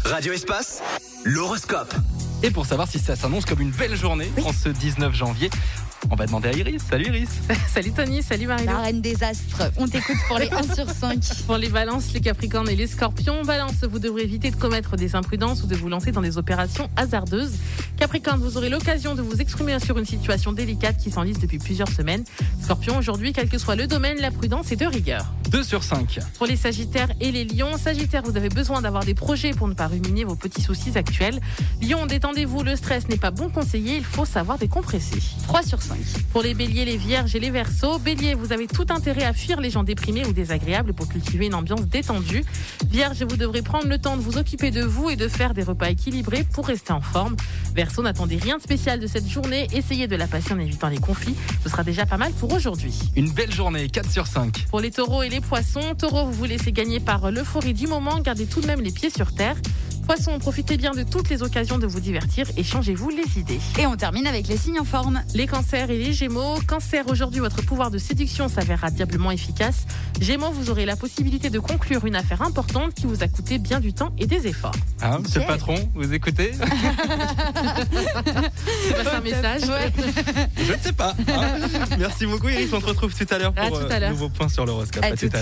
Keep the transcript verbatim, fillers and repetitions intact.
Radio Espace, l'horoscope. Et pour savoir si ça s'annonce comme une belle journée oui. en ce dix-neuf janvier, on va demander à Iris. Salut Iris. Salut Tony, salut Marie. La reine des astres, on t'écoute pour les un sur cinq. Pour les balances, les capricornes et les scorpions. Balance, vous devrez éviter de commettre des imprudences ou de vous lancer dans des opérations hasardeuses. Capricorne, vous aurez l'occasion de vous exprimer sur une situation délicate qui s'enlise depuis plusieurs semaines. Scorpion, aujourd'hui, quel que soit le domaine, la prudence est de rigueur. deux sur cinq. Pour les sagittaires et les lions, sagittaire, vous avez besoin d'avoir des projets pour ne pas ruminer vos petits soucis actuels. Lion, détendez-vous, le stress n'est pas bon conseiller, il faut savoir décompresser. trois sur cinq. Pour les béliers, les vierges et les verseaux, bélier, vous avez tout intérêt à fuir les gens déprimés ou désagréables pour cultiver une ambiance détendue. Vierge, vous devrez prendre le temps de vous occuper de vous et de faire des repas équilibrés pour rester en forme. Verseau, n'attendez rien de spécial de cette journée, essayez de la passer en évitant les conflits, ce sera déjà pas mal pour aujourd'hui. Une belle journée, quatre sur cinq. Pour les taureaux et les poissons, taureaux, vous vous laissez gagner par l'euphorie du moment, gardez tout de même les pieds sur terre. Poissons, profitez bien de toutes les occasions de vous divertir et changez-vous les idées. Et on termine avec les signes en forme. Les cancers et les gémeaux. Cancer, aujourd'hui, votre pouvoir de séduction s'avérera diablement efficace. Gémeaux, vous aurez la possibilité de conclure une affaire importante qui vous a coûté bien du temps et des efforts. Hein, monsieur le patron, vous écoutez? C'est pas un message. Ouais. Je ne sais pas. Hein. Merci beaucoup Iris, on te retrouve tout à l'heure À pour tout à un l'heure. nouveau point sur l'horoscope. À À tout à l'heure.